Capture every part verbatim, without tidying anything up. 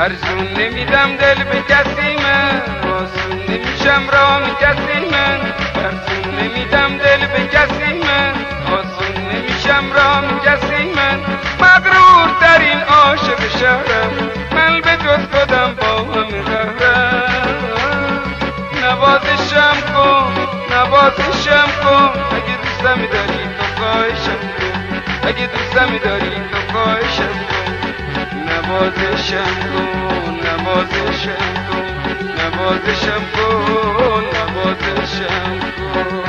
ارزون نمیدم دل به کسی من، آسون نمیشم رام کسی من. ارزون نمیدم دل به کسی من، آسون نمیشم رام کسی من. مغرور ترین عاشق شهرم، من به جز خودم با همه قهرم. نوازشم کن نوازشم کن، اگه دوستم داری تو خواهشم کن، اگه دوستم داری تو خواهشم کن. نوازشم کن نوازشم کن، نوازشم کن نوازشم کن.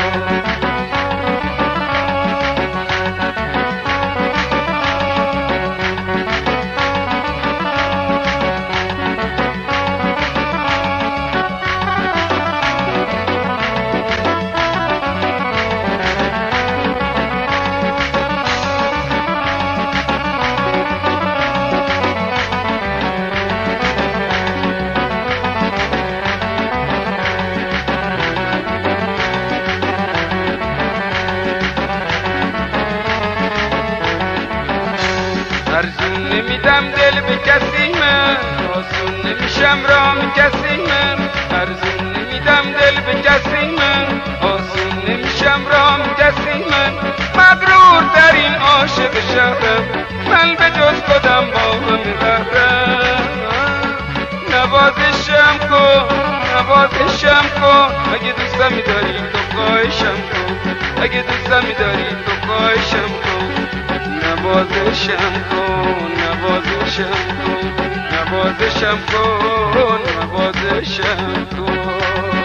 ارزون نمیدم دل به کسی من، آسون نمیشم رام کسی من. ارزون نمیدم دل به کسی من، آسون نمیشم رام کسی من. مغرور ترین عاشق شهرم، من به جز خودم با همه قهرم. نوازشم کن نوازشم کن، اگه دوستم داری تو خواهشم کن، اگه دوستم داری تو خواهشم کن. نوازشم کن نوازشم کن، نوازشم کن نوازشم کن.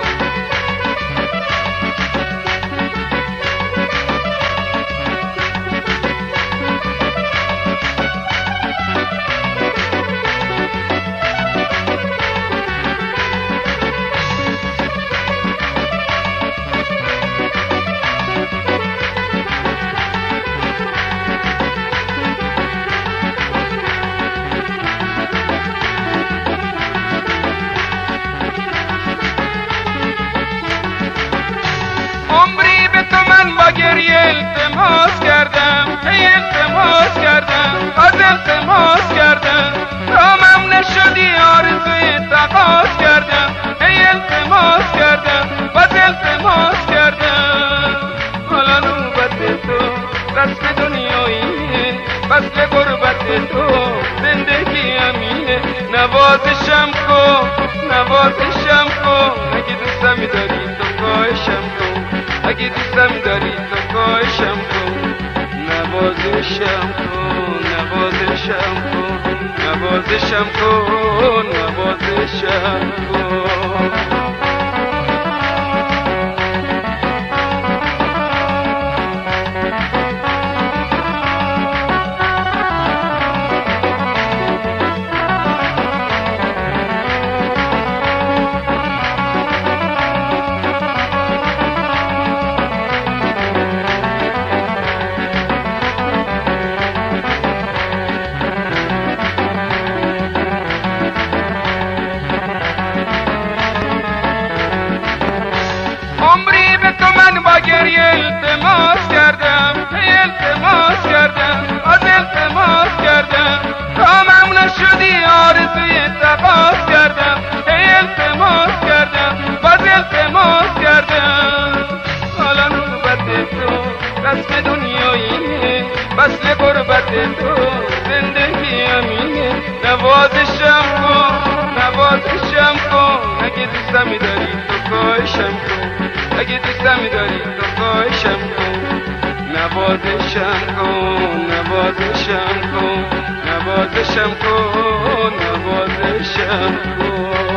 عمری به تو من با گریه التماس کردم، هی التماس کردم، از التماس کردم. رامم نشدی آرزوی تقاس کردم، هی التماس کردم، باز التماس کردم. حالا نوبت تو رسم دنیاییه، فصل غربت تو زندگی امینه. نوازشم کن نوازشم کن، اگه دوستم داری تو خواهشم کن، اگه دوستم داری تو خواهشم کن. نوازشم کن نوازشم کن، نوازشم کن نوازشم کن. عمری به تو من با گریه التماس کردم، هی التماس کردم، از التماس کردم. رامم نشدی آرزوی تقاس کردم، هی التماس کردم، باز التماس کردم. حالا نوبت تو رسم دنیاییه، فصل غربت تو زندگی امینه. نوازشم کن نوازشم کن، اگه دوستم داری تو خواهشم کن، اگه دوستم داری تو خواهشم کن. نوازشم کن نوازشم کن، نوازشم کن نوازشم کن.